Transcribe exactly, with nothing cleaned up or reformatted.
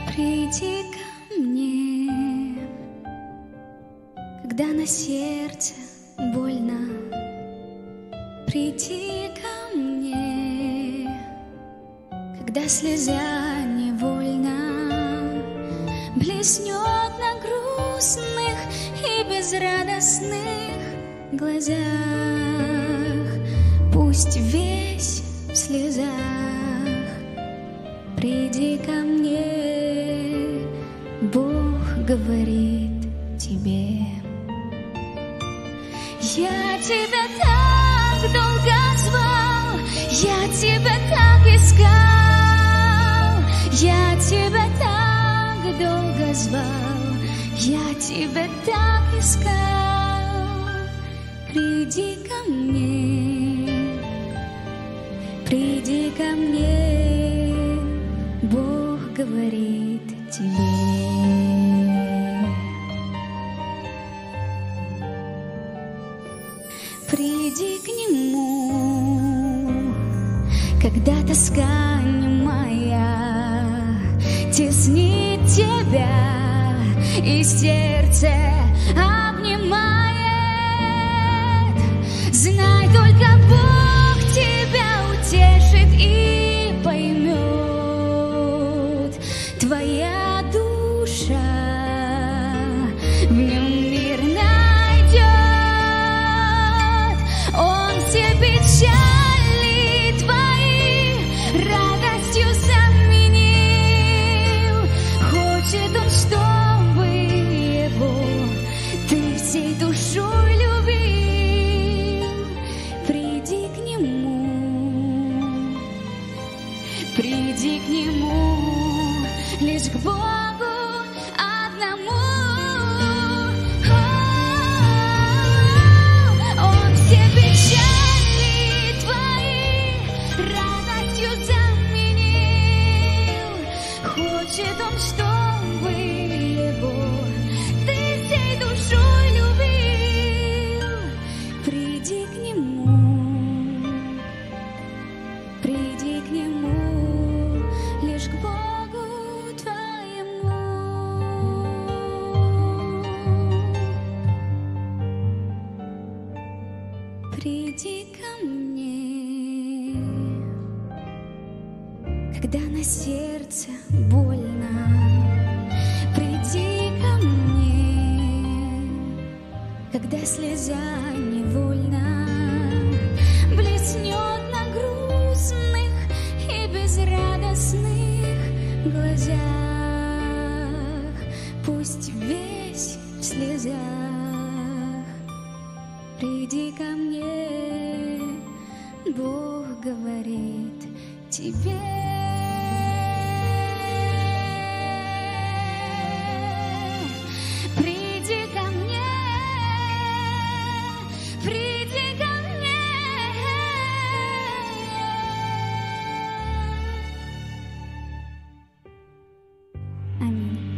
Приди ко мне, когда на сердце больно. Приди ко мне, когда слеза невольно блеснет на грустных и безрадостных глазах. Пусть весь в слезах. Приди ко мне, Бог говорит тебе. Я тебя так долго звал, я тебя так искал, я тебя так долго звал, я тебя так искал. Приди ко мне, приди ко мне, Бог говорит тебе. Приди к Нему, когда тоска немая теснит тебя и сердце обнимает. Знай, только Бог тебя утешит и поймет. Твоя душа в нем мир найдет. Он все печали твои радостью заменил. Хочет он, чтобы его ты всей душой любил. Приди к Нему, приди к Нему, лишь к Богу одному. Он все печали твои радостью заменил. Хочет он, чтобы его ты всей душой любил. Приди к Нему, приди к Нему, лишь к Богу твоему. Приди ко мне, когда на сердце больно. Приди ко мне, когда слеза невольно блеснет на грустных и безрадостных глазах. Пусть весь в слезах. Приди ко мне, Бог говорит тебе. Приди ко мне, приди ко мне. Аминь.